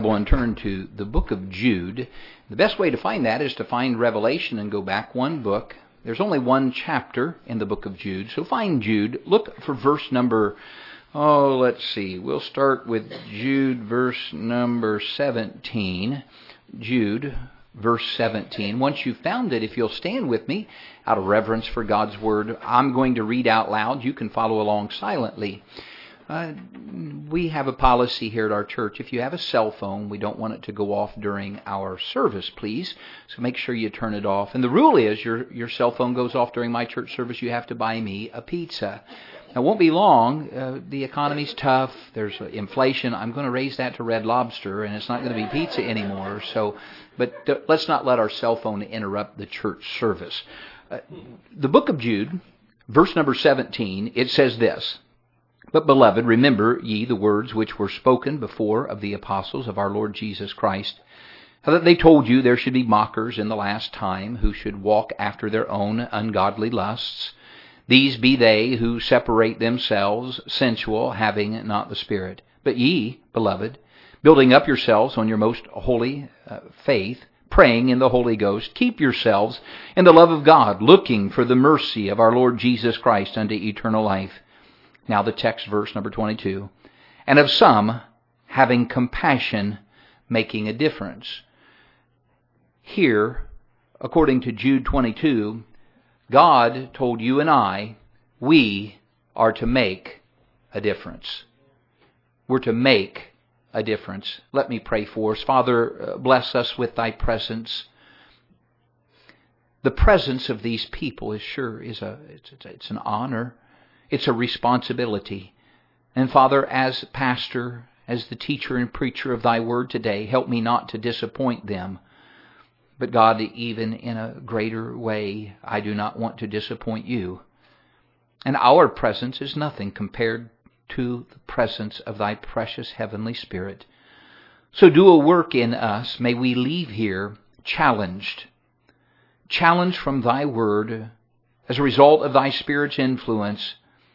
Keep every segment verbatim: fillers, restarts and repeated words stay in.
And turn to the book of Jude. The best way to find that is to find Revelation and go back one book. There's only one chapter in the book of Jude, so find Jude. Look for verse number, oh, let's see. We'll start with Jude, verse number seventeen. Jude, verse seventeen. Once you've found it, if you'll stand with me, out of reverence for God's Word, I'm going to read out loud. You can follow along silently. Uh, we have a policy here at our church. If you have a cell phone, we don't want it to go off during our service, please. So make sure you turn it off. And the rule is your, your cell phone goes off during my church service, you have to buy me a pizza. Now, it won't be long. Uh, the economy's tough. There's inflation. I'm going to raise that to Red Lobster, and it's not going to be pizza anymore. So, but th- let's not let our cell phone interrupt the church service. Uh, the book of Jude, verse number seventeen, it says this. But, beloved, remember ye the words which were spoken before of the apostles of our Lord Jesus Christ, how that they told you there should be mockers in the last time, who should walk after their own ungodly lusts. These be they who separate themselves, sensual, having not the Spirit. But ye, beloved, building up yourselves on your most holy uh, faith, praying in the Holy Ghost, keep yourselves in the love of God, looking for the mercy of our Lord Jesus Christ unto eternal life. Now the text, verse number twenty-two. And of some, having compassion, making a difference. Here, according to Jude twenty-two, God told you and I, we are to make a difference. We're to make a difference. Let me pray for us. Father, bless us with thy presence. The presence of these people is sure is a it's, it's, it's an honor. It's a responsibility. And Father, as pastor, as the teacher and preacher of thy word today, help me not to disappoint them. But God, even in a greater way, I do not want to disappoint you. And our presence is nothing compared to the presence of thy precious heavenly Spirit. So do a work in us. May we leave here challenged. Challenged from thy word as a result of thy Spirit's influence.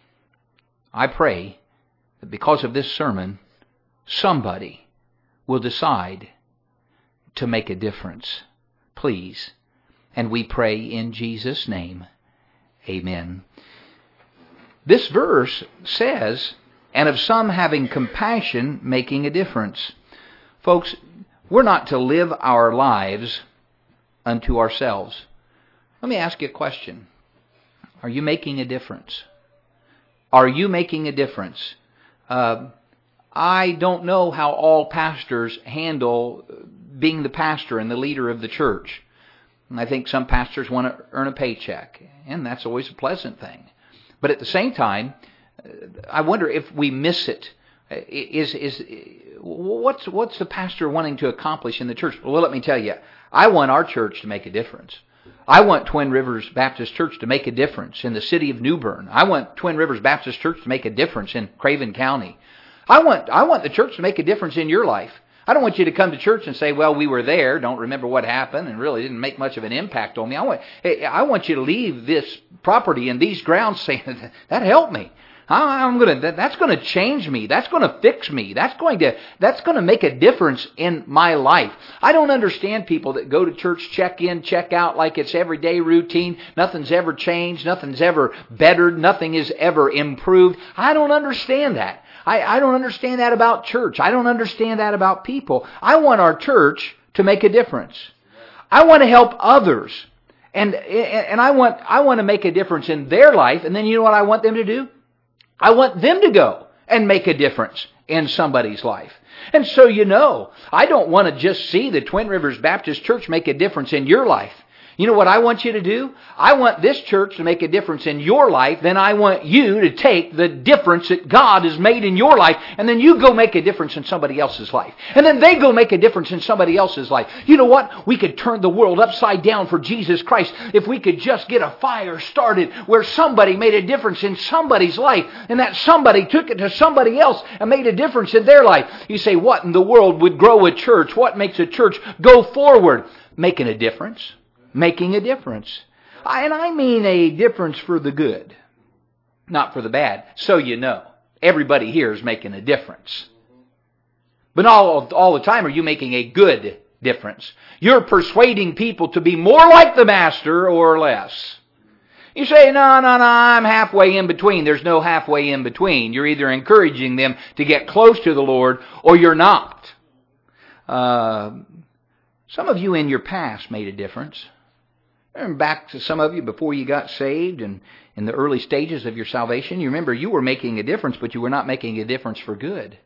I pray that because of this sermon, somebody will decide to make a difference. Please. And we pray in Jesus' name. Amen. This verse says, and of some having compassion, making a difference. Folks, we're not to live our lives unto ourselves. Let me ask you a question. Are you making a difference? Are you making a difference? Uh, I don't know how all pastors handle being the pastor and the leader of the church. And I think some pastors want to earn a paycheck, and that's always a pleasant thing. But at the same time, I wonder if we miss it. Is is what's what's the pastor wanting to accomplish in the church? Well, let me tell you, I want our church to make a difference. I want Twin Rivers Baptist Church to make a difference in the city of New Bern. I want Twin Rivers Baptist Church to make a difference in Craven County. I want I want the church to make a difference in your life. I don't want you to come to church and say, well, we were there, don't remember what happened, and really didn't make much of an impact on me. I want, I want you to leave this property and these grounds saying, that helped me. I'm gonna. That's going to change me. That's going to fix me. That's going to. That's going to make a difference in my life. I don't understand people that go to church, check in, check out like it's everyday routine. Nothing's ever changed. Nothing's ever bettered. Nothing is ever improved. I don't understand that. I, I don't understand that about church. I don't understand that about people. I want our church to make a difference. I want to help others, and and I want I want to make a difference in their life. And then you know what I want them to do? I want them to go and make a difference in somebody's life. And so you know, I don't want to just see the Twin Rivers Baptist Church make a difference in your life. You know what I want you to do? I want this church to make a difference in your life. Then I want you to take the difference that God has made in your life, and then you go make a difference in somebody else's life. And then they go make a difference in somebody else's life. You know what? We could turn the world upside down for Jesus Christ if we could just get a fire started where somebody made a difference in somebody's life, and that somebody took it to somebody else and made a difference in their life. You say, what in the world would grow a church? What makes a church go forward? Making a difference. Making a difference. And I mean a difference for the good, not for the bad. So you know, everybody here is making a difference. But not all, all the time are you making a good difference. You're persuading people to be more like the Master or less. You say, no, no, no, I'm halfway in between. There's no halfway in between. You're either encouraging them to get close to the Lord or you're not. Uh, some of you in your past made a difference. Remember back to some of you before you got saved and in the early stages of your salvation, you remember you were making a difference, but you were not making a difference for good.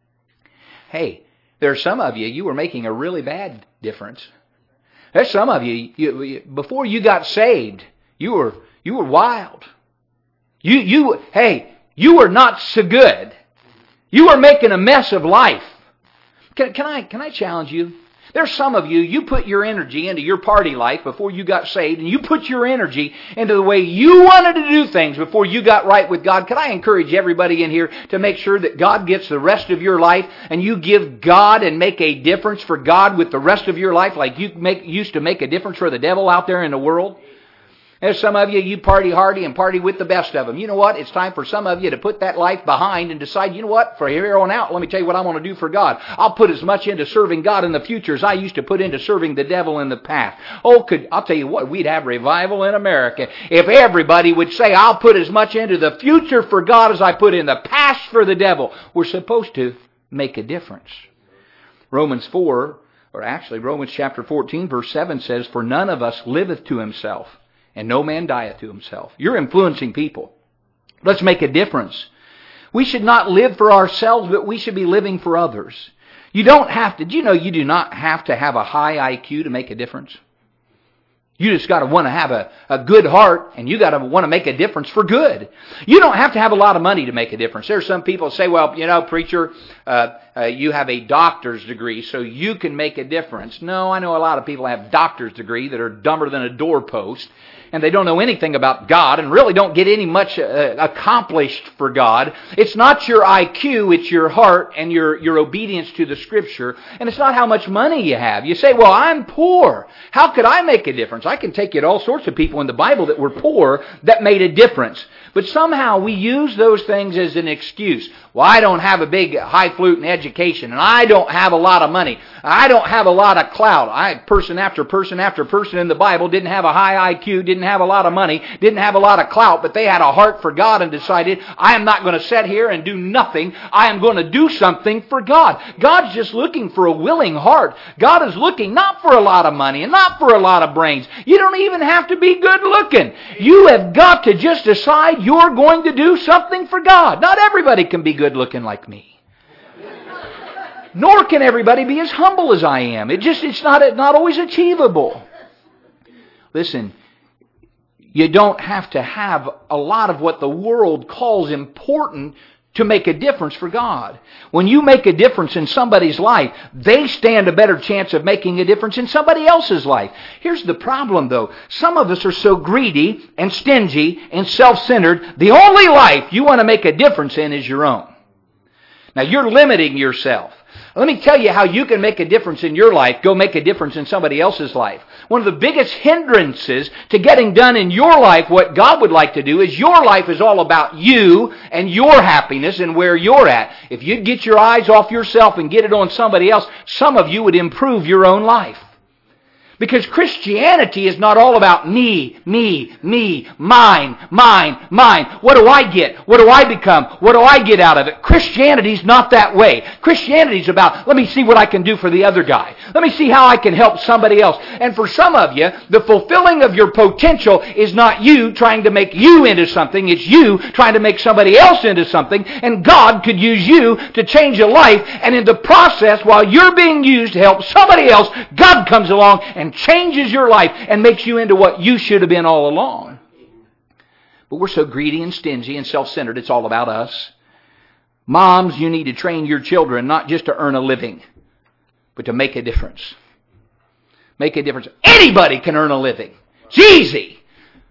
Hey, there are some of you, you were making a really bad difference. There's some of you, you, you before you got saved, you were you were wild. You you hey, you were not so good. You were making a mess of life. Can, can I can I challenge you? There's some of you, you put your energy into your party life before you got saved, and you put your energy into the way you wanted to do things before you got right with God. Can I encourage everybody in here to make sure that God gets the rest of your life, and you give God and make a difference for God with the rest of your life like you make, used to make a difference for the devil out there in the world? There's some of you, you party hardy and party with the best of them. You know what? It's time for some of you to put that life behind and decide, you know what? From here on out, let me tell you what I want to do for God. I'll put as much into serving God in the future as I used to put into serving the devil in the past. Oh, could I'll tell you what, we'd have revival in America if everybody would say, I'll put as much into the future for God as I put in the past for the devil. We're supposed to make a difference. Romans four, or actually Romans chapter fourteen, verse seven says, for none of us liveth to himself, and no man dieth to himself. You're influencing people. Let's make a difference. We should not live for ourselves, but we should be living for others. You don't have to, do you know you do not have to have a high I Q to make a difference? You just got to want to have a, a good heart, and you got to want to make a difference for good. You don't have to have a lot of money to make a difference. There are some people who say, well, you know, preacher, uh, uh, you have a doctor's degree, so you can make a difference. No, I know a lot of people have doctor's degree that are dumber than a doorpost, and they don't know anything about God and really don't get any much uh, accomplished for God. It's not your I Q, it's your heart and your, your obedience to the Scripture. And it's not how much money you have. You say, well, I'm poor. How could I make a difference? I can take you to all sorts of people in the Bible that were poor that made a difference. But somehow we use those things as an excuse. Well, I don't have a big highfalutin education, and I don't have a lot of money. I don't have a lot of clout. I person after person after person in the Bible didn't have a high I Q, didn't have a lot of money, didn't have a lot of clout, but they had a heart for God and decided, I am not going to sit here and do nothing. I am going to do something for God. God's just looking for a willing heart. God is looking not for a lot of money and not for a lot of brains. You don't even have to be good looking. You have got to just decide you're going to do something for God. Not everybody can be good looking like me. Nor can everybody be as humble as I am. It just it's not not always achievable. Listen, you don't have to have a lot of what the world calls important to make a difference for God. When you make a difference in somebody's life, they stand a better chance of making a difference in somebody else's life. Here's the problem, though. Some of us are so greedy and stingy and self-centered, the only life you want to make a difference in is your own. Now, you're limiting yourself. Let me tell you how you can make a difference in your life. Go make a difference in somebody else's life. One of the biggest hindrances to getting done in your life what God would like to do is your life is all about you and your happiness and where you're at. If you'd get your eyes off yourself and get it on somebody else, some of you would improve your own life. Because Christianity is not all about me, me, me, mine, mine, mine. What do I get? What do I become? What do I get out of it? Christianity's not that way. Christianity's about, let me see what I can do for the other guy. Let me see how I can help somebody else. And for some of you, the fulfilling of your potential is not you trying to make you into something. It's you trying to make somebody else into something. And God could use you to change a life. And in the process, while you're being used to help somebody else, God comes along and changes your life and makes you into what you should have been all along. But we're so greedy and stingy and self-centered, it's all about us. Moms, you need to train your children not just to earn a living, but to make a difference. Make a difference. Anybody can earn a living. It's easy.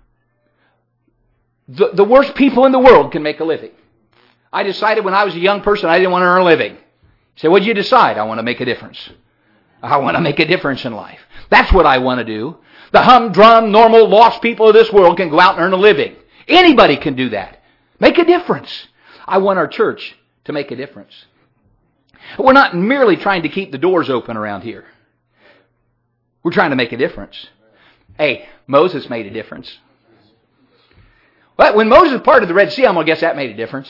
The, the worst people in the world can make a living. I decided when I was a young person I didn't want to earn a living. You say, what did you decide? I want to make a difference. I want to make a difference in life. That's what I want to do. The humdrum, normal, lost people of this world can go out and earn a living. Anybody can do that. Make a difference. I want our church to make a difference. We're not merely trying to keep the doors open around here. We're trying to make a difference. Hey, Moses made a difference. But when Moses parted the Red Sea, I'm going to guess that made a difference.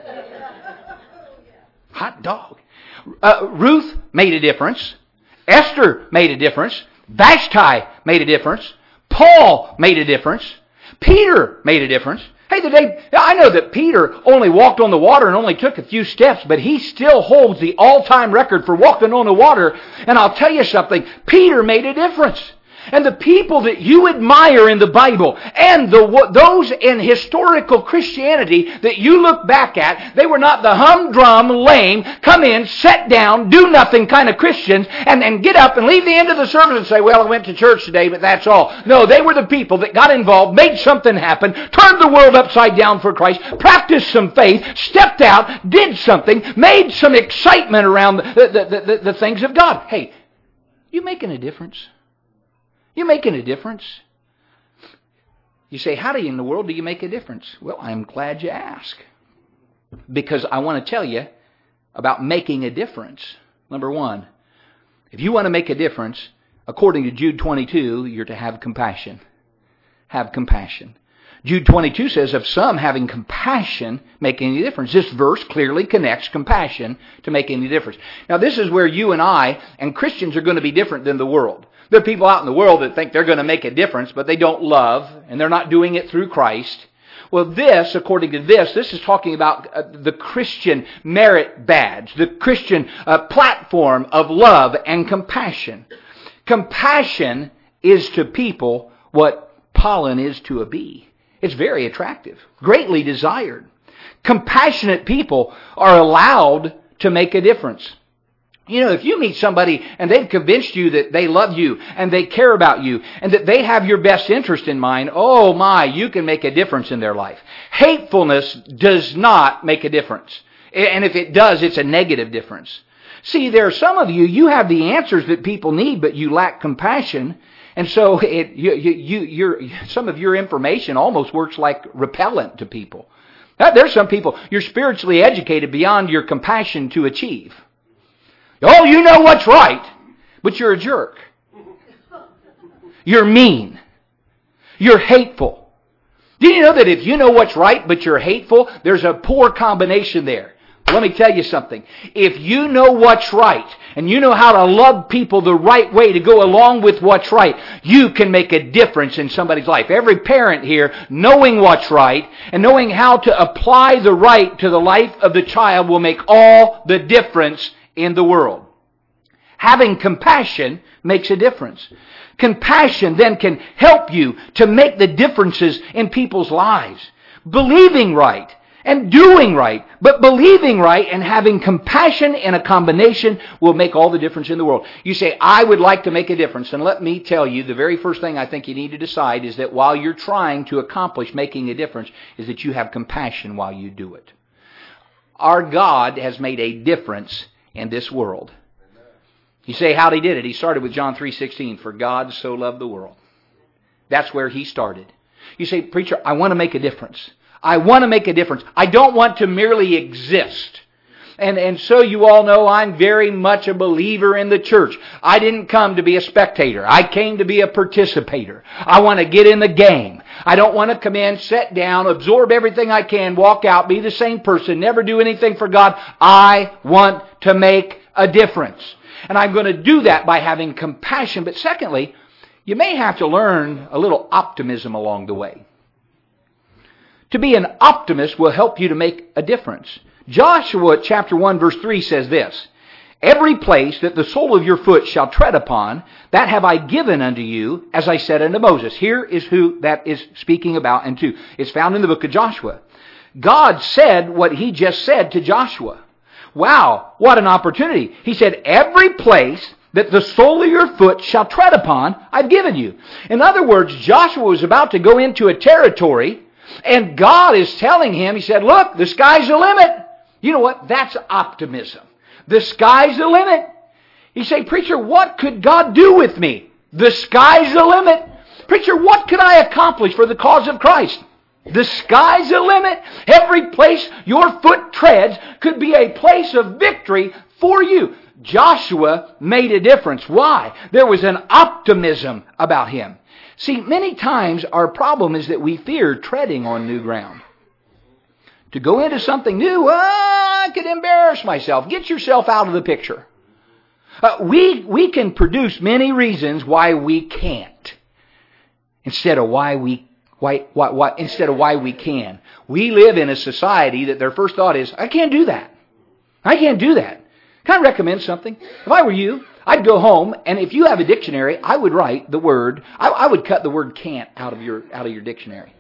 Hot dog. Uh, Ruth made a difference. Esther made a difference. Vashti made a difference. Paul made a difference. Peter made a difference. Hey, the day, I know that Peter only walked on the water and only took a few steps, but he still holds the all-time record for walking on the water. And I'll tell you something, Peter made a difference. And the people that you admire in the Bible and the, those in historical Christianity that you look back at, they were not the humdrum, lame, come in, sit down, do nothing kind of Christians and then get up and leave the end of the service and say, well, I went to church today, but that's all. No, they were the people that got involved, made something happen, turned the world upside down for Christ, practiced some faith, stepped out, did something, made some excitement around the, the, the, the things of God. Hey, you making a difference? You're making a difference. You say, how do you in the world do you make a difference? Well, I'm glad you ask. Because I want to tell you about making a difference. Number one, if you want to make a difference, according to Jude twenty-two, you're to have compassion. Have compassion. Jude twenty-two says, of some having compassion making a difference. This verse clearly connects compassion to making a difference. Now, this is where you and I and Christians are going to be different than the world. There are people out in the world that think they're going to make a difference, but they don't love, and they're not doing it through Christ. Well, this, according to this, this is talking about uh, the Christian merit badge, the Christian uh, platform of love and compassion. Compassion is to people what pollen is to a bee. It's very attractive, greatly desired. Compassionate people are allowed to make a difference. You know, if you meet somebody and they've convinced you that they love you and they care about you and that they have your best interest in mind, oh my, you can make a difference in their life. Hatefulness does not make a difference. And if it does, it's a negative difference. See, there are some of you, you have the answers that people need, but you lack compassion. And so it, you, you, you're, some of your information almost works like repellent to people. Now, there's some people, you're spiritually educated beyond your compassion to achieve. Oh, you know what's right, but you're a jerk. You're mean. You're hateful. Do you know that if you know what's right, but you're hateful, there's a poor combination there? Let me tell you something. If you know what's right, and you know how to love people the right way to go along with what's right, you can make a difference in somebody's life. Every parent here, knowing what's right, and knowing how to apply the right to the life of the child will make all the difference in the world. Having compassion makes a difference. Compassion then can help you to make the differences in people's lives. Believing right and doing right, but believing right and having compassion in a combination will make all the difference in the world. You say, I would like to make a difference. And let me tell you, the very first thing I think you need to decide is that while you're trying to accomplish making a difference, is that you have compassion while you do it. Our God has made a difference in this world. You say, how'd he did it? He started with John three sixteen, for God so loved the world. That's where he started. You say, preacher, I want to make a difference. I want to make a difference. I don't want to merely exist. And, and so you all know I'm very much a believer in the church. I didn't come to be a spectator. I came to be a participator. I want to get in the game. I don't want to come in, sit down, absorb everything I can, walk out, be the same person, never do anything for God. I want to make a difference. And I'm going to do that by having compassion. But secondly, you may have to learn a little optimism along the way. To be an optimist will help you to make a difference. Joshua chapter one verse three says this, every place that the sole of your foot shall tread upon, that have I given unto you, as I said unto Moses. Here is who that is speaking about and to. It's found in the book of Joshua. God said what he just said to Joshua. Wow, what an opportunity. He said, every place that the sole of your foot shall tread upon, I've given you. In other words, Joshua was about to go into a territory, and God is telling him, he said, look, the sky's the limit. You know what? That's optimism. The sky's the limit. You say, preacher, what could God do with me? The sky's the limit. Preacher, what could I accomplish for the cause of Christ? The sky's the limit. Every place your foot treads could be a place of victory for you. Joshua made a difference. Why? There was an optimism about him. See, many times our problem is that we fear treading on new ground. To go into something new, oh, I could embarrass myself. Get yourself out of the picture. Uh, we, we can produce many reasons why we can't. Instead of why we why, why, why instead of why we can. We live in a society that their first thought is, I can't do that. I can't do that. Can I recommend something? If I were you, I'd go home, and if you have a dictionary, I would write the word, I, I would cut the word can't out of your out of your dictionary.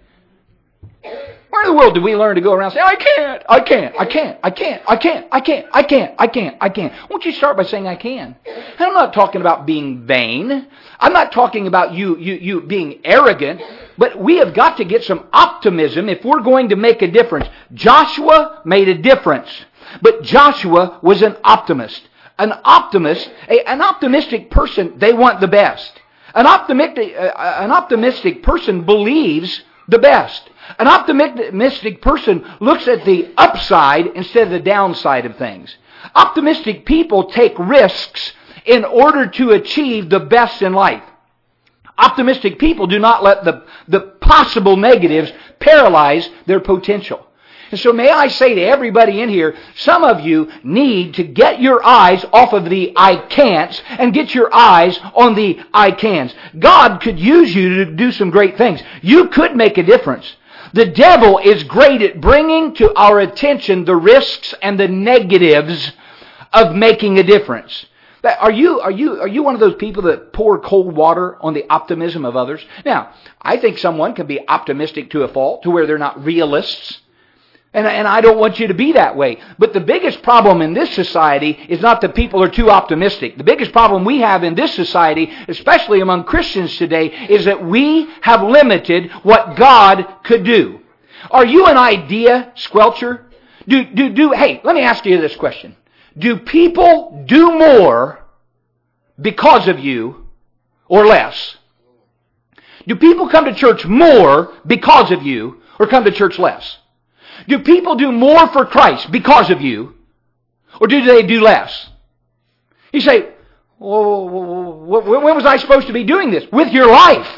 Where in the world do we learn to go around saying, I can't, I can't, I can't, I can't, I can't, I can't, I can't, I can't, I can't. Won't you start by saying I can? And I'm not talking about being vain. I'm not talking about you, you, you being arrogant. But we have got to get some optimism if we're going to make a difference. Joshua made a difference. But Joshua was an optimist. An optimist, a, an optimistic person, they want the best. An optimistic, uh, an optimistic person believes the best. An optimistic person looks at the upside instead of the downside of things. Optimistic people take risks in order to achieve the best in life. Optimistic people do not let the, the possible negatives paralyze their potential. And so may I say to everybody in here, some of you need to get your eyes off of the I can'ts and get your eyes on the I cans. God could use you to do some great things. You could make a difference. The devil is great at bringing to our attention the risks and the negatives of making a difference. Are you, are you, are you one of those people that pour cold water on the optimism of others? Now, I think someone can be optimistic to a fault, to where they're not realists. And, and I don't want you to be that way. But the biggest problem in this society is not that people are too optimistic. The biggest problem we have in this society, especially among Christians today, is that we have limited what God could do. Are you an idea squelcher? Do, do, do, hey, let me ask you this question. Do people do more because of you or less? Do people come to church more because of you or come to church less? Do people do more for Christ because of you, or do they do less? You say, well, when was I supposed to be doing this? With your life.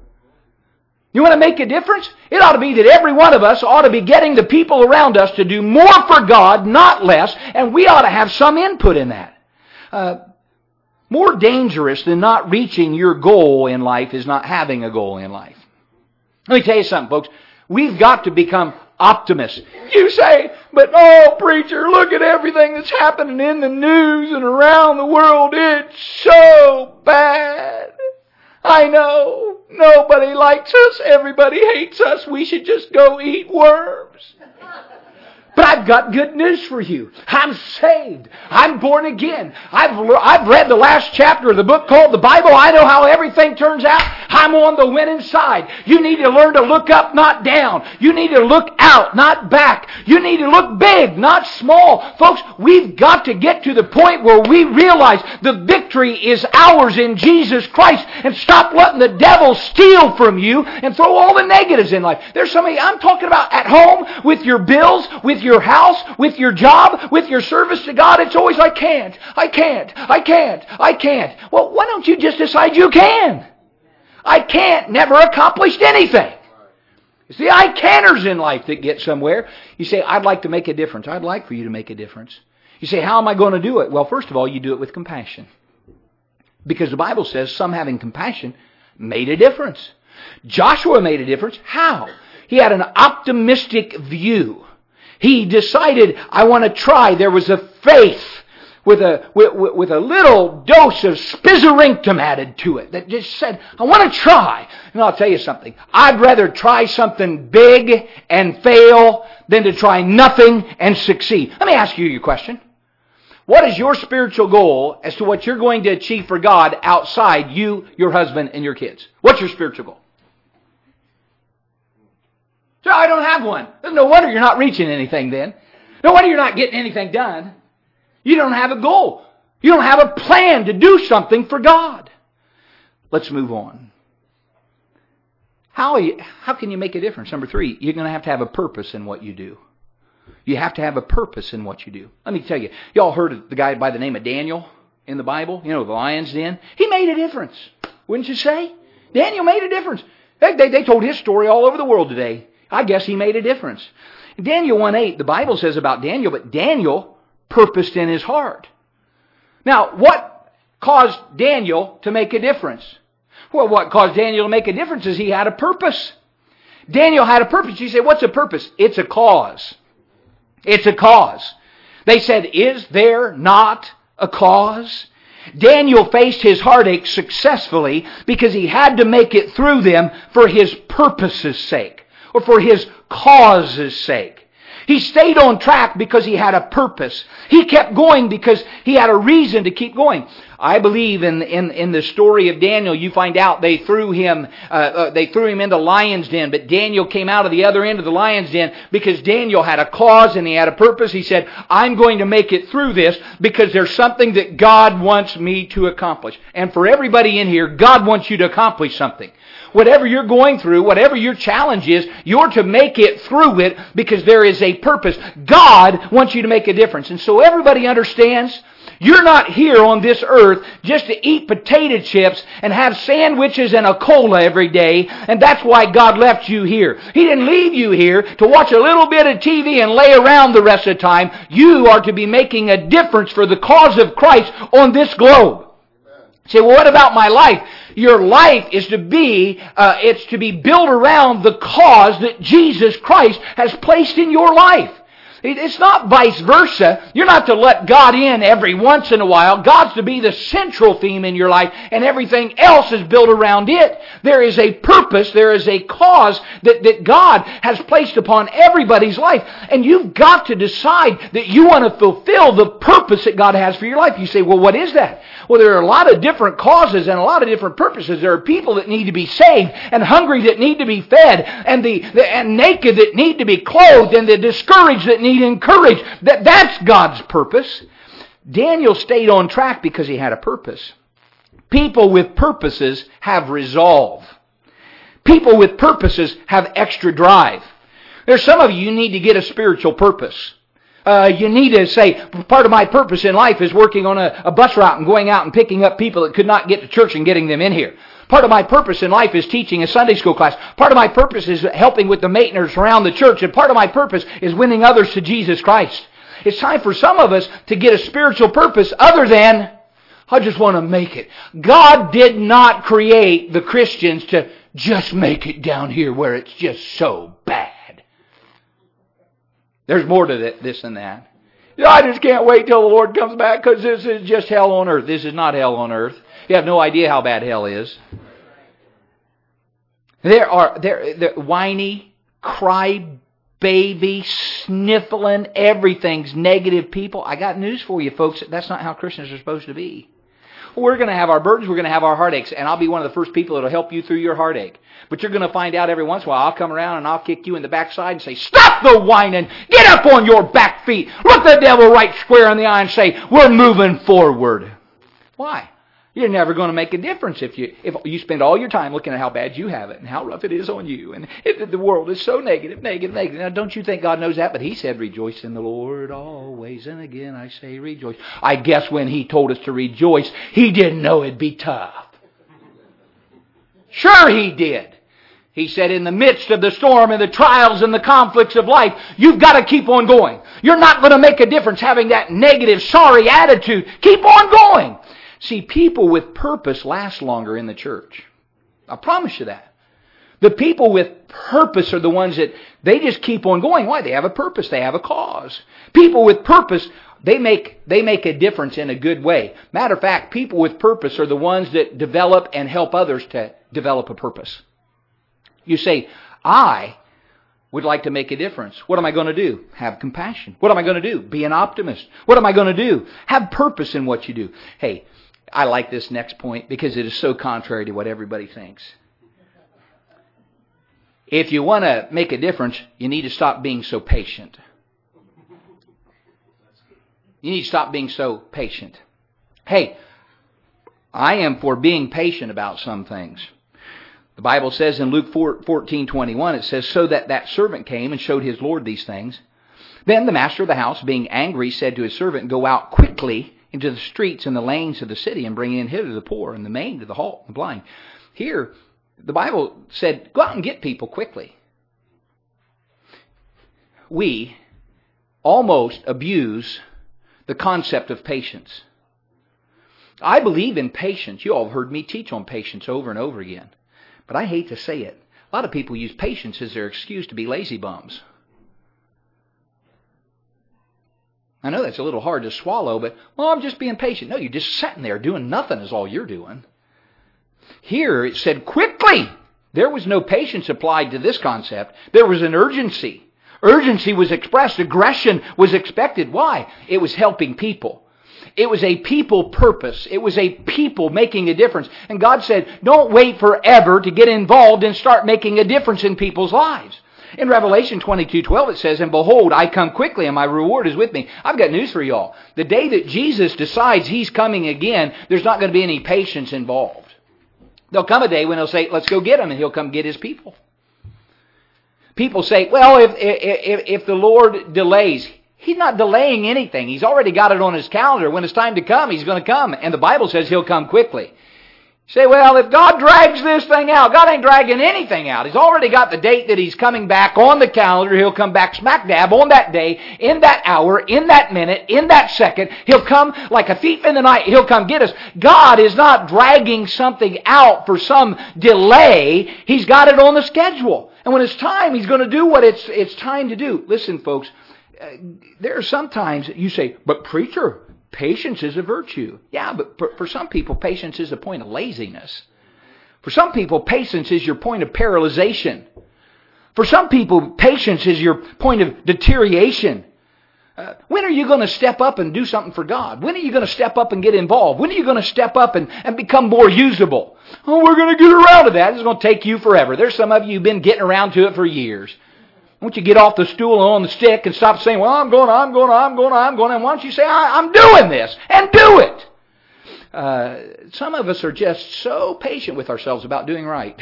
You want to make a difference? It ought to be that every one of us ought to be getting the people around us to do more for God, not less, and we ought to have some input in that. Uh, more dangerous than not reaching your goal in life is not having a goal in life. Let me tell you something, folks. We've got to become optimists. You say, but oh, preacher, look at everything that's happening in the news and around the world. It's so bad. I know. Nobody likes us. Everybody hates us. We should just go eat worms. But I've got good news for you. I'm saved. I'm born again. I've, I've read the last chapter of the book called the Bible. I know how everything turns out. I'm on the winning side. You need to learn to look up, not down. You need to look out, not back. You need to look big, not small. Folks, we've got to get to the point where we realize the victory is ours in Jesus Christ, and stop letting the devil steal from you and throw all the negatives in life. There's somebody, I'm talking about at home, with your bills, with your house, with your job, with your service to God. It's always, I can't, I can't, I can't, I can't. Well, why don't you just decide you can? I can't never accomplished anything. It's the I canners in life that get somewhere. You say, I'd like to make a difference. I'd like for you to make a difference. You say, how am I going to do it? Well, first of all, you do it with compassion. Because the Bible says some having compassion made a difference. Joshua made a difference. How? He had an optimistic view. He decided, I want to try. There was a faith with a with, with a little dose of spizarinctum added to it that just said, I want to try. And I'll tell you something. I'd rather try something big and fail than to try nothing and succeed. Let me ask you your question. What is your spiritual goal as to what you're going to achieve for God outside you, your husband, and your kids? What's your spiritual goal? So I don't have one. No wonder you're not reaching anything then. No wonder you're not getting anything done. You don't have a goal. You don't have a plan to do something for God. Let's move on. How, are you, how can you make a difference? Number three, you're going to have to have a purpose in what you do. You have to have a purpose in what you do. Let me tell you, y'all heard of the guy by the name of Daniel in the Bible? You know, the lion's den? He made a difference. Wouldn't you say? Daniel made a difference. They, they, they told his story all over the world today. I guess he made a difference. In Daniel one eight, the Bible says about Daniel, but Daniel purposed in his heart. Now, what caused Daniel to make a difference? Well, what caused Daniel to make a difference is he had a purpose. Daniel had a purpose. You say, what's a purpose? It's a cause. It's a cause. They said, is there not a cause? Daniel faced his heartache successfully because he had to make it through them for his purpose's sake, or for his cause's sake. He stayed on track because he had a purpose. He kept going because he had a reason to keep going. I believe in in, in the story of Daniel, you find out they threw him uh, uh, they threw him into lion's den, but Daniel came out of the other end of the lion's den because Daniel had a cause and he had a purpose. He said, I'm going to make it through this because there's something that God wants me to accomplish. And for everybody in here, God wants you to accomplish something. Whatever you're going through, whatever your challenge is, you're to make it through it because there is a purpose. God wants you to make a difference. And so everybody understands you're not here on this earth just to eat potato chips and have sandwiches and a cola every day, and that's why God left you here. He didn't leave you here to watch a little bit of T V and lay around the rest of the time. You are to be making a difference for the cause of Christ on this globe. You say, well, what about my life? Your life is to be, uh, it's to be built around the cause that Jesus Christ has placed in your life. It's not vice versa. You're not to let God in every once in a while. God's to be the central theme in your life, and everything else is built around it. There is a purpose, there is a cause that, that God has placed upon everybody's life. And you've got to decide that you want to fulfill the purpose that God has for your life. You say, well, what is that? Well, there are a lot of different causes and a lot of different purposes. There are people that need to be saved, and hungry that need to be fed, and the, the and naked that need to be clothed, and the discouraged that need encouraged. That, that's God's purpose. Daniel stayed on track because he had a purpose. People with purposes have resolve. People with purposes have extra drive. There's some of you, you need to get a spiritual purpose. Uh, you need to say, part of my purpose in life is working on a, a bus route and going out and picking up people that could not get to church and getting them in here. Part of my purpose in life is teaching a Sunday school class. Part of my purpose is helping with the maintenance around the church. And part of my purpose is winning others to Jesus Christ. It's time for some of us to get a spiritual purpose other than, I just want to make it. God did not create the Christians to just make it down here where it's just so bad. There's more to this than that. I just can't wait till the Lord comes back because this is just hell on earth. This is not hell on earth. You have no idea how bad hell is. There are there, there whiny, cry baby, sniffling, everything's negative people. I got news for you, folks. That's not how Christians are supposed to be. We're going to have our burdens. We're going to have our heartaches. And I'll be one of the first people that will help you through your heartache. But you're going to find out every once in a while, I'll come around and I'll kick you in the backside and say, stop the whining. Get up on your back feet. Look the devil right square in the eye and say, we're moving forward. Why? You're never going to make a difference if you if you spend all your time looking at how bad you have it and how rough it is on you. And if the world is so negative, negative, negative. Now, don't you think God knows that? But He said, rejoice in the Lord always. And again, I say rejoice. I guess when He told us to rejoice, He didn't know it'd be tough. Sure He did. He said, in the midst of the storm and the trials and the conflicts of life, you've got to keep on going. You're not going to make a difference having that negative, sorry attitude. Keep on going. See, people with purpose last longer in the church. I promise you that. The people with purpose are the ones that they just keep on going. Why? They have a purpose. They have a cause. People with purpose, they make they make a difference in a good way. Matter of fact, people with purpose are the ones that develop and help others to develop a purpose. You say, I would like to make a difference. What am I going to do? Have compassion. What am I going to do? Be an optimist. What am I going to do? Have purpose in what you do. Hey, I like this next point because it is so contrary to what everybody thinks. If you want to make a difference, you need to stop being so patient. You need to stop being so patient. Hey, I am for being patient about some things. The Bible says in Luke fourteen twenty-one, it says, so that that servant came and showed his Lord these things. Then the master of the house, being angry, said to his servant, Go out quickly into the streets and the lanes of the city, and bring in hither the poor, and the maimed, and the halt, and the blind. Here, the Bible said, go out and get people quickly. We almost abuse the concept of patience. I believe in patience. You all have heard me teach on patience over and over again. But I hate to say it. A lot of people use patience as their excuse to be lazy bums. I know that's a little hard to swallow, but, well, I'm just being patient. No, you're just sitting there doing nothing is all you're doing. Here it said, quickly. There was no patience applied to this concept. There was an urgency. Urgency was expressed. Aggression was expected. Why? It was helping people. It was a people purpose. It was a people making a difference. And God said, don't wait forever to get involved and start making a difference in people's lives. In Revelation twenty-two twelve it says, And behold, I come quickly, and my reward is with me. I've got news for you all. The day that Jesus decides He's coming again, there's not going to be any patience involved. There'll come a day when He'll say, let's go get Him, and He'll come get His people. People say, well, if, if, if the Lord delays, He's not delaying anything. He's already got it on His calendar. When it's time to come, He's going to come. And the Bible says He'll come quickly. You say, well, if God drags this thing out, God ain't dragging anything out. He's already got the date that He's coming back on the calendar. He'll come back smack dab on that day, in that hour, in that minute, in that second. He'll come like a thief in the night. He'll come get us. God is not dragging something out for some delay. He's got it on the schedule. And when it's time, He's going to do what it's, it's time to do. Listen, folks, uh, there are some times you say, but preacher, patience is a virtue. Yeah, but for, for some people, patience is a point of laziness. For some people, patience is your point of paralyzation. For some people, patience is your point of deterioration. Uh, when are you going to step up and do something for God? When are you going to step up and get involved? When are you going to step up and, and become more usable? Oh, we're going to get around to that. It's going to take you forever. There's some of you who've been getting around to it for years. Why don't you get off the stool and on the stick and stop saying, well, I'm going, I'm going, I'm going, I'm going. And why don't you say, I, I'm doing this, and do it. Uh, some of us are just so patient with ourselves about doing right.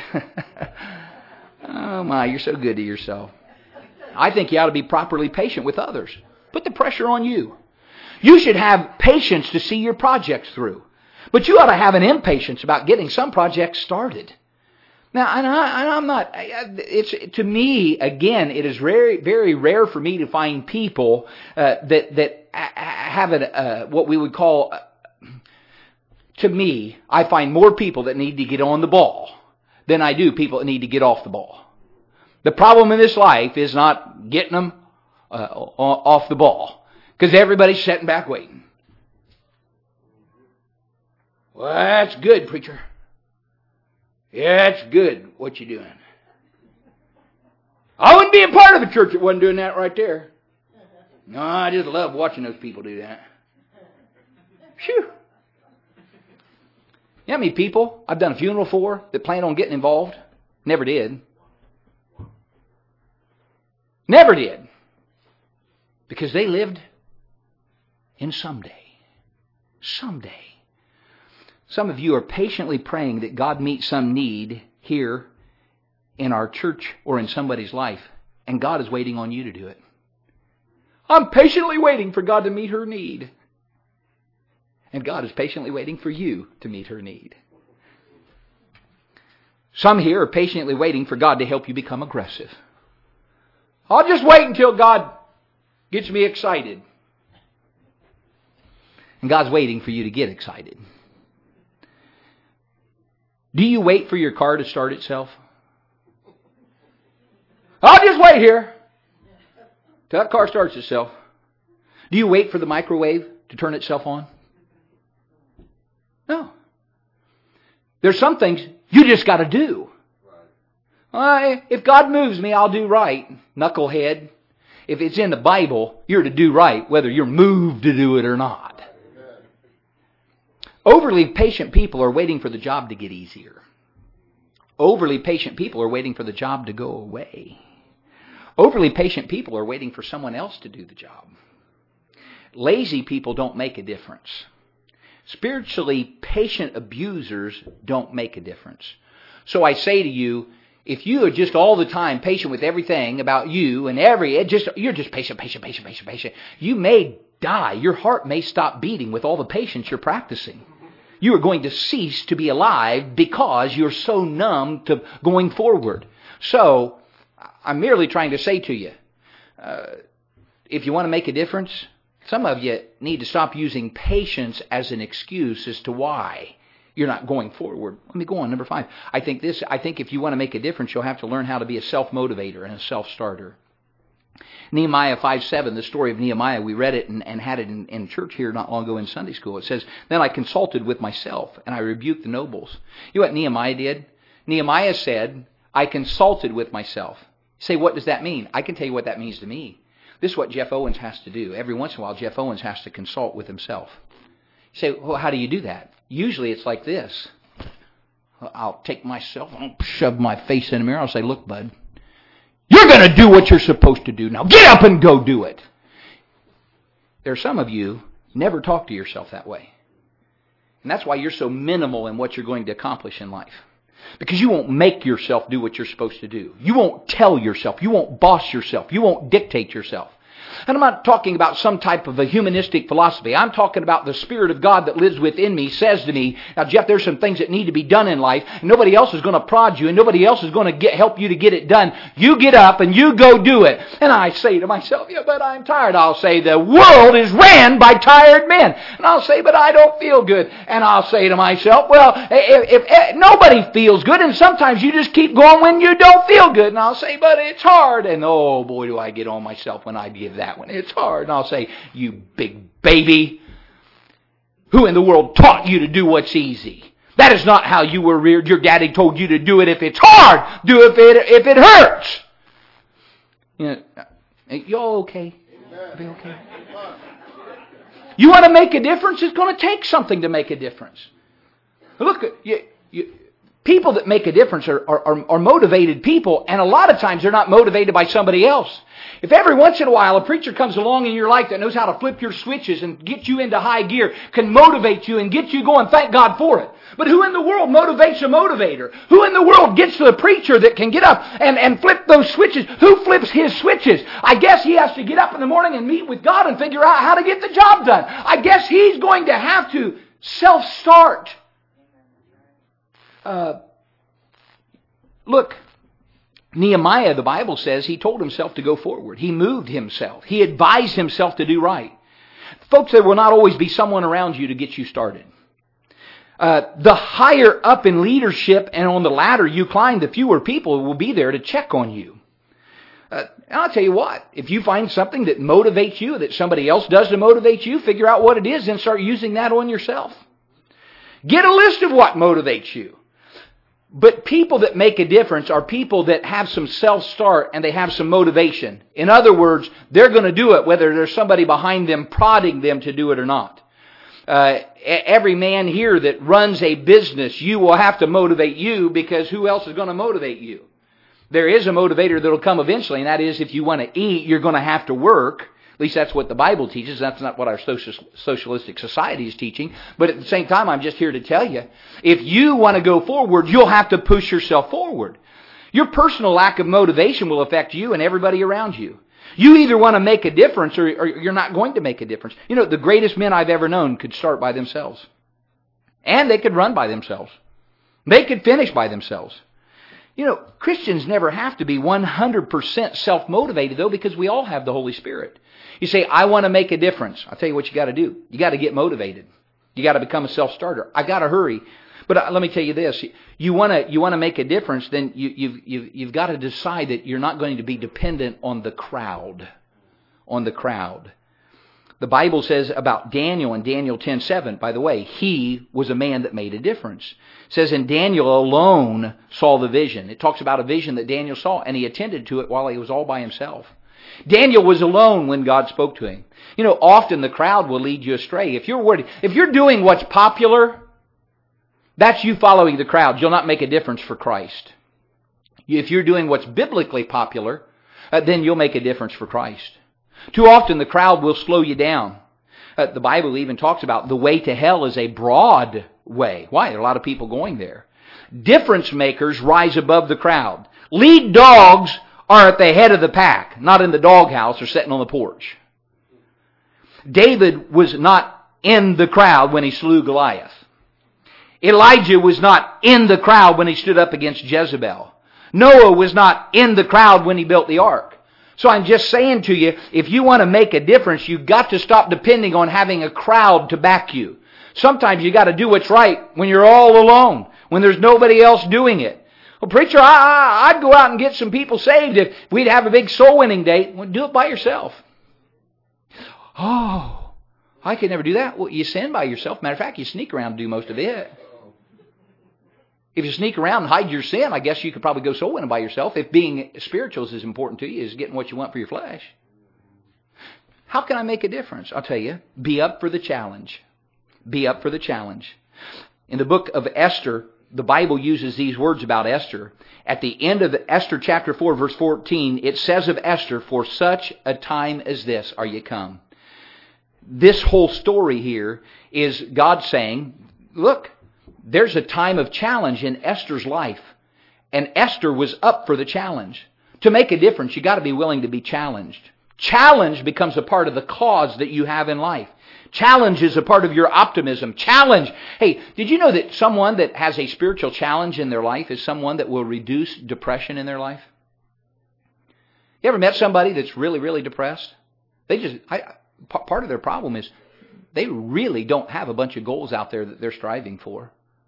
Oh my, you're so good to yourself. I think you ought to be properly patient with others. Put the pressure on you. You should have patience to see your projects through. But you ought to have an impatience about getting some projects started. Now, and, I, and I'm not, it's, to me, again, it is very, very rare for me to find people uh, that, that have a, uh, what we would call, uh, to me, I find more people that need to get on the ball than I do people that need to get off the ball. The problem in this life is not getting them uh, off the ball, because everybody's sitting back waiting. Well, that's good, preacher. Yeah, it's good what you're doing. I wouldn't be a part of a church that wasn't doing that right there. No, I just love watching those people do that. Phew. You know how many people I've done a funeral for that plan on getting involved? Never did. Never did. Because they lived in someday. Someday. Some of you are patiently praying that God meet some need here in our church or in somebody's life, and God is waiting on you to do it. I'm patiently waiting for God to meet her need. And God is patiently waiting for you to meet her need. Some here are patiently waiting for God to help you become aggressive. I'll just wait until God gets me excited. And God's waiting for you to get excited. Do you wait for your car to start itself? I'll just wait here till that car starts itself. Do you wait for the microwave to turn itself on? No. There's some things you just got to do. Uh, if God moves me, I'll do right. Knucklehead. If it's in the Bible, you're to do right, whether you're moved to do it or not. Overly patient people are waiting for the job to get easier. Overly patient people are waiting for the job to go away. Overly patient people are waiting for someone else to do the job. Lazy people don't make a difference. Spiritually patient abusers don't make a difference. So I say to you, If you are just all the time patient with everything about you and every, it just you're just patient, patient, patient, patient, patient, you may die. Your heart may stop beating with all the patience you're practicing. You are going to cease to be alive because you're so numb to going forward. So, I'm merely trying to say to you, uh, if you want to make a difference, some of you need to stop using patience as an excuse as to why you're not going forward. Let me go on. Number five. I think this. I think if you want to make a difference, you'll have to learn how to be a self-motivator and a self-starter. Nehemiah five seven, the story of Nehemiah, we read it and, and had it in, in church here not long ago in Sunday school. It says, "Then I consulted with myself, and I rebuked the nobles." You know what Nehemiah did? Nehemiah said, "I consulted with myself." You say, what does that mean? I can tell you what that means to me. This is what Jeff Owens has to do. Every once in a while, Jeff Owens has to consult with himself. You say, well, how do you do that? Usually it's like this. I'll take myself, I'll shove my face in the mirror, I'll say, "Look, bud, you're going to do what you're supposed to do. Now get up and go do it." There are some of you never talk to yourself that way. And that's why you're so minimal in what you're going to accomplish in life. Because you won't make yourself do what you're supposed to do. You won't tell yourself. You won't boss yourself. You won't dictate yourself. And I'm not talking about some type of a humanistic philosophy. I'm talking about the Spirit of God that lives within me says to me, "Now, Jeff, there's some things that need to be done in life. And nobody else is going to prod you, and nobody else is going to get, help you to get it done. You get up and you go do it." And I say to myself, "Yeah, but I'm tired." I'll say, "The world is ran by tired men." And I'll say, "But I don't feel good." And I'll say to myself, "Well, if, if, if nobody feels good, and sometimes you just keep going when you don't feel good." And I'll say, "But it's hard." And oh boy, do I get on myself when I give that one. It's hard. And I'll say, "You big baby, who in the world taught you to do what's easy? That is not how you were reared. Your daddy told you to do it if it's hard. Do it if it, if it hurts." You know, y'all okay? Be okay? You want to make a difference? It's going to take something to make a difference. Look, you, you, people that make a difference are, are, are motivated people, and a lot of times they're not motivated by somebody else. If every once in a while a preacher comes along in your life that knows how to flip your switches and get you into high gear, can motivate you and get you going, thank God for it. But who in the world motivates a motivator? Who in the world gets to the preacher that can get up and, and flip those switches? Who flips his switches? I guess he has to get up in the morning and meet with God and figure out how to get the job done. I guess he's going to have to self-start. Uh, look, Nehemiah, the Bible says, he told himself to go forward. He moved himself. He advised himself to do right. Folks, there will not always be someone around you to get you started. Uh, the higher up in leadership and on the ladder you climb, the fewer people will be there to check on you. Uh, and I'll tell you what, if you find something that motivates you, that somebody else does to motivate you, figure out what it is and start using that on yourself. Get a list of what motivates you. But people that make a difference are people that have some self-start and they have some motivation. In other words, they're going to do it whether there's somebody behind them prodding them to do it or not. Uh, every man here that runs a business, you will have to motivate you, because who else is going to motivate you? There is a motivator that will come eventually, and that is if you want to eat, you're going to have to work. At least that's what the Bible teaches. That's not what our socialistic society is teaching. But at the same time, I'm just here to tell you, if you want to go forward, you'll have to push yourself forward. Your personal lack of motivation will affect you and everybody around you. You either want to make a difference or, or you're not going to make a difference. You know, the greatest men I've ever known could start by themselves. And they could run by themselves. They could finish by themselves. You know, Christians never have to be one hundred percent self-motivated, though, because we all have the Holy Spirit. You say, I want to make a difference. I'll tell you what you got to do. You got to get motivated. You got to become a self-starter. I got to hurry. But uh, let me tell you this. You want to you want to make a difference, then you, you've, you've, you've got to decide that you're not going to be dependent on the crowd. On the crowd. The Bible says about Daniel in Daniel ten seven, by the way, he was a man that made a difference. It says, and Daniel alone saw the vision. It talks about a vision that Daniel saw, and he attended to it while he was all by himself. Daniel was alone when God spoke to him. You know, often the crowd will lead you astray. If you're worried, if you're doing what's popular, that's you following the crowd. You'll not make a difference for Christ. If you're doing what's biblically popular, uh, then you'll make a difference for Christ. Too often the crowd will slow you down. Uh, the Bible even talks about the way to hell is a broad way. Why? There are a lot of people going there. Difference makers rise above the crowd. Lead dogs are at the head of the pack, not in the doghouse or sitting on the porch. David was not in the crowd when he slew Goliath. Elijah was not in the crowd when he stood up against Jezebel. Noah was not in the crowd when he built the ark. So I'm just saying to you, if you want to make a difference, you've got to stop depending on having a crowd to back you. Sometimes you got to do what's right when you're all alone, when there's nobody else doing it. Well, preacher, I, I, I'd go out and get some people saved if we'd have a big soul winning day. Well, do it by yourself. Oh, I could never do that. Well, you sin by yourself. Matter of fact, you sneak around and do most of it. If you sneak around and hide your sin, I guess you could probably go soul winning by yourself. If being spiritual is as important to you as getting what you want for your flesh. How can I make a difference? I'll tell you, be up for the challenge. Be up for the challenge. In the book of Esther, the Bible uses these words about Esther. At the end of Esther chapter four, verse fourteen, it says of Esther, "For such a time as this are you come." This whole story here is God saying, look, there's a time of challenge in Esther's life. And Esther was up for the challenge. To make a difference, you got to be willing to be challenged. Challenge becomes a part of the cause that you have in life. Challenge is a part of your optimism. Challenge. Hey, did you know that someone that has a spiritual challenge in their life is someone that will reduce depression in their life? You ever met somebody that's really, really depressed? They just, I, part of their problem is they really don't have a bunch of goals out there that they're striving for.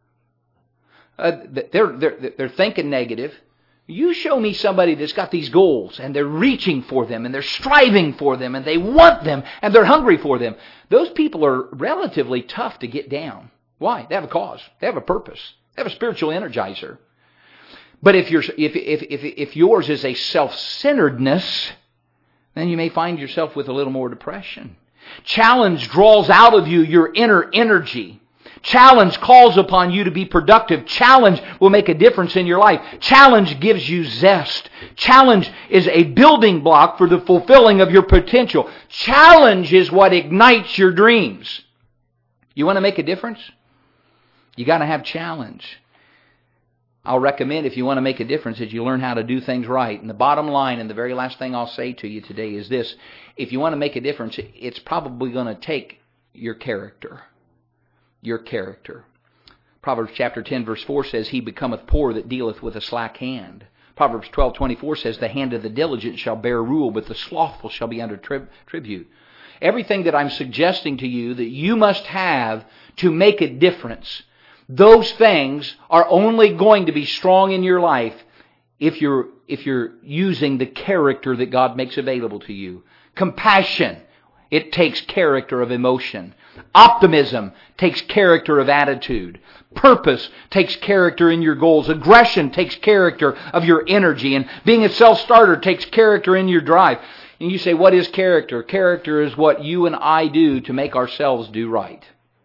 Uh, they're, they're, they're thinking negative. You show me somebody that's got these goals and they're reaching for them and they're striving for them and they want them and they're hungry for them. Those people are relatively tough to get down. Why? They have a cause. They have a purpose. They have a spiritual energizer. But if, you're, if, if, if, if yours is a self-centeredness, then you may find yourself with a little more depression. Challenge draws out of you your inner energy. Challenge calls upon you to be productive. Challenge will make a difference in your life. Challenge gives you zest. Challenge is a building block for the fulfilling of your potential. Challenge is what ignites your dreams. You want to make a difference? You got to have challenge. I'll recommend, if you want to make a difference, that you learn how to do things right. And the bottom line, and the very last thing I'll say to you today is this. If you want to make a difference, it's probably going to take your character. Your character. Proverbs chapter ten verse four says, "He becometh poor that dealeth with a slack hand." Proverbs twelve twenty-four says, "The hand of the diligent shall bear rule, but the slothful shall be under trib- tribute." Everything that I'm suggesting to you that you must have to make a difference, those things are only going to be strong in your life if you're, if you're using the character that God makes available to you. Compassion, it takes character of emotion. Optimism takes character of attitude. Purpose takes character in your goals. Aggression takes character of your energy. And being a self-starter takes character in your drive. And you say, what is character? Character is what you and I do to make ourselves do right.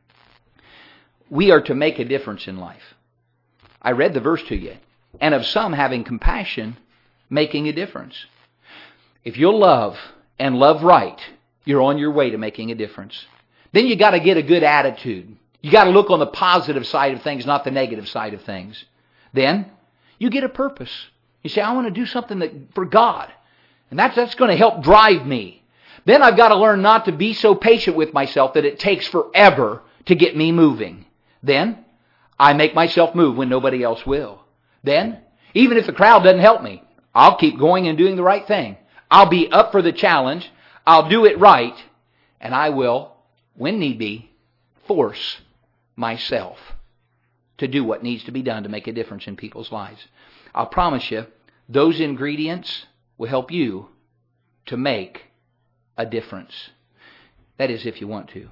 We are to make a difference in life. I read the verse to you. And of some having compassion, making a difference. If you'll love and love right, you're on your way to making a difference. Then you got to get a good attitude. You got to look on the positive side of things, not the negative side of things. Then you get a purpose. You say, I want to do something that for God. And that's, that's going to help drive me. Then I've got to learn not to be so patient with myself that it takes forever to get me moving. Then I make myself move when nobody else will. Then, even if the crowd doesn't help me, I'll keep going and doing the right thing. I'll be up for the challenge. I'll do it right. And I will, when need be, force myself to do what needs to be done to make a difference in people's lives. I'll promise you, those ingredients will help you to make a difference. That is, if you want to.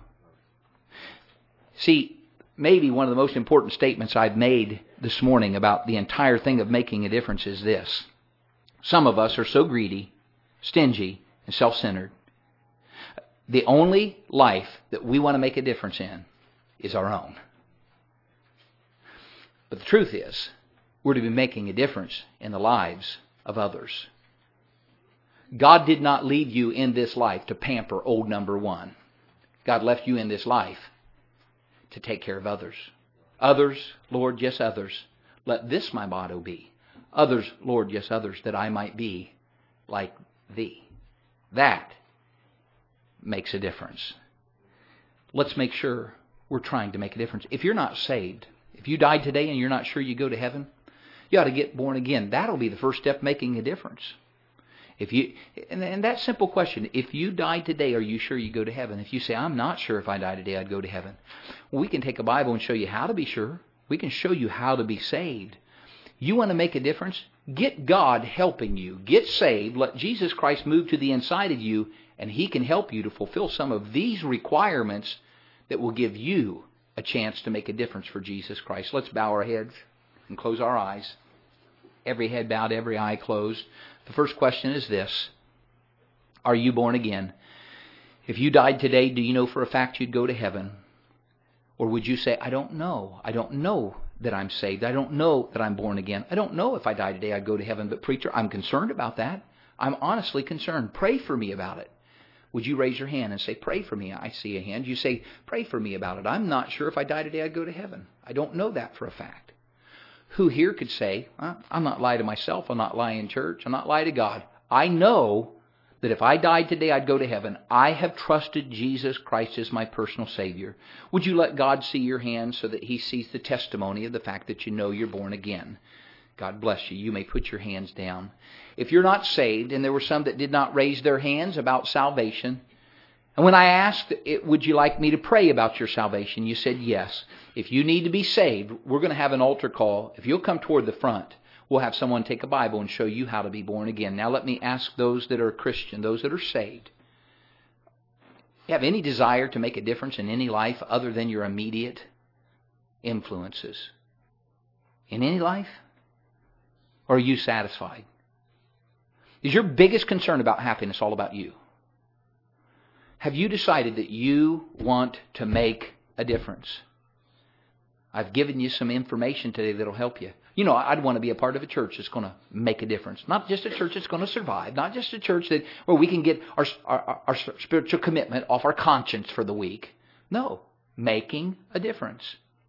See, maybe one of the most important statements I've made this morning about the entire thing of making a difference is this. Some of us are so greedy, stingy, and self-centered. The only life that we want to make a difference in is our own. But the truth is, we're to be making a difference in the lives of others. God did not leave you in this life to pamper old number one. God left you in this life to take care of others. Others, Lord, yes, others. Let this my motto be. Others, Lord, yes, others, that I might be like Thee. That makes a difference. Let's make sure we're trying to make a difference. If you're not saved, if you died today and you're not sure you go to heaven, you ought to get born again. That'll be the first step making a difference. If you and, and that simple question, if you died today, are you sure you go to heaven? If you say, I'm not sure if I die today, I'd go to heaven. Well, we can take a Bible and show you how to be sure. We can show you how to be saved. You want to make a difference? Get God helping you. Get saved. Let Jesus Christ move to the inside of you, and He can help you to fulfill some of these requirements that will give you a chance to make a difference for Jesus Christ. Let's bow our heads and close our eyes. Every head bowed, every eye closed. The first question is this: are you born again? If you died today, do you know for a fact you'd go to heaven? Or would you say, I don't know. I don't know that I'm saved. I don't know that I'm born again. I don't know if I die today I'd go to heaven. But preacher, I'm concerned about that. I'm honestly concerned. Pray for me about it. Would you raise your hand and say, pray for me? I see a hand. You say, pray for me about it. I'm not sure if I die today I'd go to heaven. I don't know that for a fact. Who here could say, well, I'm not lying to myself. I'm not lying in church. I'm not lying to God. I know that if I died today I'd go to heaven. I have trusted Jesus Christ as my personal Savior. Would you let God see your hand so that He sees the testimony of the fact that you know you're born again? God bless you. You may put your hands down. If you're not saved, and there were some that did not raise their hands about salvation, and when I asked, would you like me to pray about your salvation, you said yes. If you need to be saved, we're going to have an altar call. If you'll come toward the front, we'll have someone take a Bible and show you how to be born again. Now let me ask those that are Christian, those that are saved. You have any desire to make a difference in any life other than your immediate influences? In any life? Or are you satisfied? Is your biggest concern about happiness all about you? Have you decided that you want to make a difference? I've given you some information today that will help you. You know, I'd want to be a part of a church that's going to make a difference. Not just a church that's going to survive. Not just a church that where we can get our, our, our spiritual commitment off our conscience for the week. No, making a difference.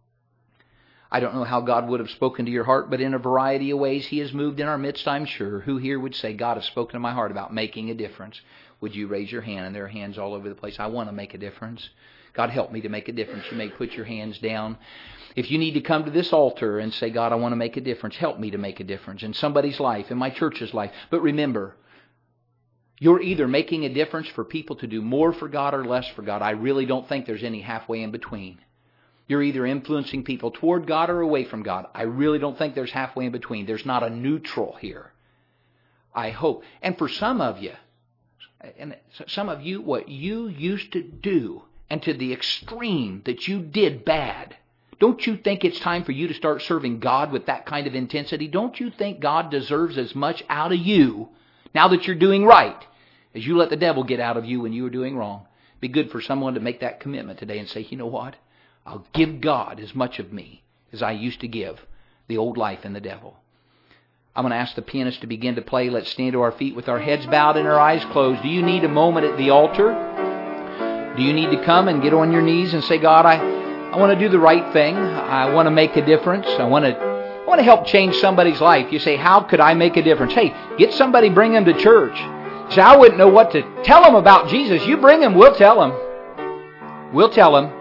I don't know how God would have spoken to your heart, but in a variety of ways He has moved in our midst, I'm sure. Who here would say, God has spoken to my heart about making a difference? Would you raise your hand? And there are hands all over the place. I want to make a difference. God, help me to make a difference. You may put your hands down. If you need to come to this altar and say, God, I want to make a difference. Help me to make a difference in somebody's life, in my church's life. But remember, you're either making a difference for people to do more for God or less for God. I really don't think there's any halfway in between. You're either influencing people toward God or away from God. I really don't think there's halfway in between. There's not a neutral here. I hope. And for some of you, and some of you, what you used to do, and to the extreme that you did bad, don't you think it's time for you to start serving God with that kind of intensity? Don't you think God deserves as much out of you now that you're doing right as you let the devil get out of you when you were doing wrong? It'd be good for someone to make that commitment today and say, you know what? I'll give God as much of me as I used to give the old life and the devil. I'm going to ask the pianist to begin to play. Let's stand to our feet with our heads bowed and our eyes closed. Do you need a moment at the altar? Do you need to come and get on your knees and say, God, I, I want to do the right thing. I want to make a difference. I want to I want to help change somebody's life. You say, how could I make a difference? Hey, get somebody, bring them to church. You say, I wouldn't know what to tell them about Jesus. You bring them, we'll tell them. We'll tell them.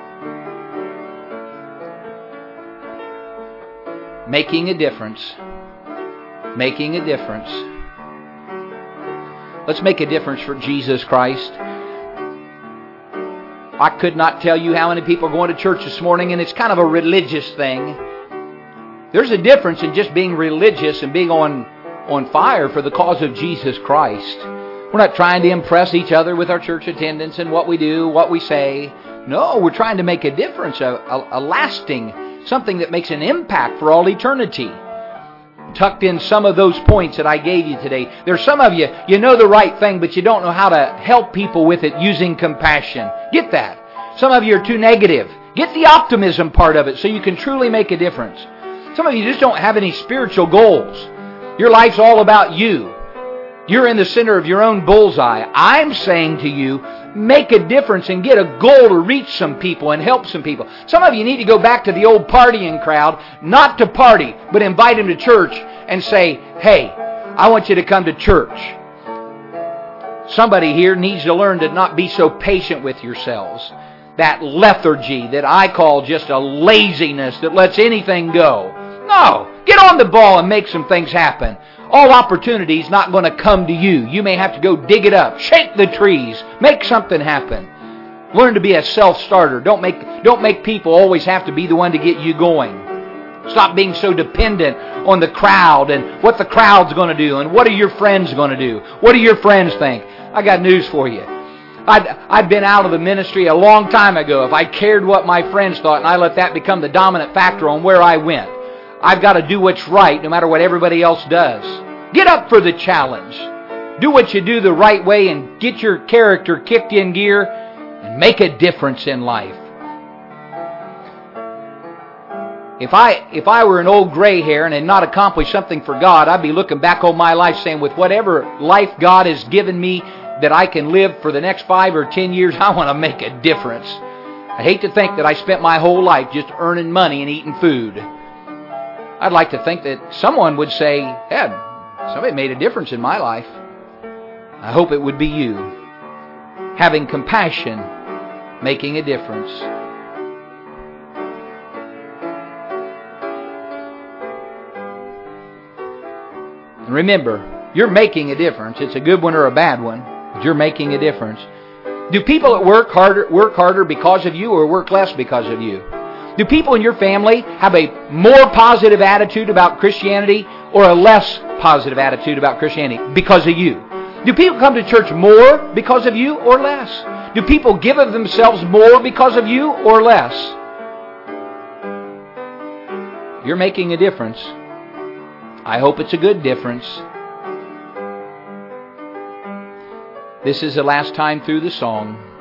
Making a difference. Making a difference. Let's make a difference for Jesus Christ. I could not tell you how many people are going to church this morning, and it's kind of a religious thing. There's a difference in just being religious and being on, on fire for the cause of Jesus Christ. We're not trying to impress each other with our church attendance and what we do, what we say. No, we're trying to make a difference, a, a, a lasting, something that makes an impact for all eternity. Tucked in some of those points that I gave you today. There's some of you, you know the right thing, but you don't know how to help people with it using compassion. Get that. Some of you are too negative. Get the optimism part of it so you can truly make a difference. Some of you just don't have any spiritual goals. Your life's all about you. You're in the center of your own bullseye. I'm saying to you, make a difference and get a goal to reach some people and help some people. Some of you need to go back to the old partying crowd, not to party, but invite them to church and say, hey, I want you to come to church. Somebody here needs to learn to not be so patient with yourselves. That lethargy that I call just a laziness that lets anything go. No, get on the ball and make some things happen. All opportunity is not going to come to you. You may have to go dig it up, shake the trees, make something happen. Learn to be a self-starter. Don't make, don't make people always have to be the one to get you going. Stop being so dependent on the crowd and what the crowd's going to do and what are your friends going to do. What do your friends think? I got news for you. I'd, I'd been out of the ministry a long time ago if I cared what my friends thought and I let that become the dominant factor on where I went. I've got to do what's right no matter what everybody else does. Get up for the challenge. Do what you do the right way and get your character kicked in gear and make a difference in life. If I if I were an old gray hair and had not accomplished something for God, I'd be looking back on my life saying, with whatever life God has given me that I can live for the next five or ten years, I want to make a difference. I hate to think that I spent my whole life just earning money and eating food. I'd like to think that someone would say, yeah, somebody made a difference in my life. I hope it would be you. Having compassion, making a difference. And remember, you're making a difference. It's a good one or a bad one, but you're making a difference. Do people at work harder work harder because of you or work less because of you? Do people in your family have a more positive attitude about Christianity or a less positive attitude about Christianity because of you? Do people come to church more because of you or less? Do people give of themselves more because of you or less? You're making a difference. I hope it's a good difference. This is the last time through the song.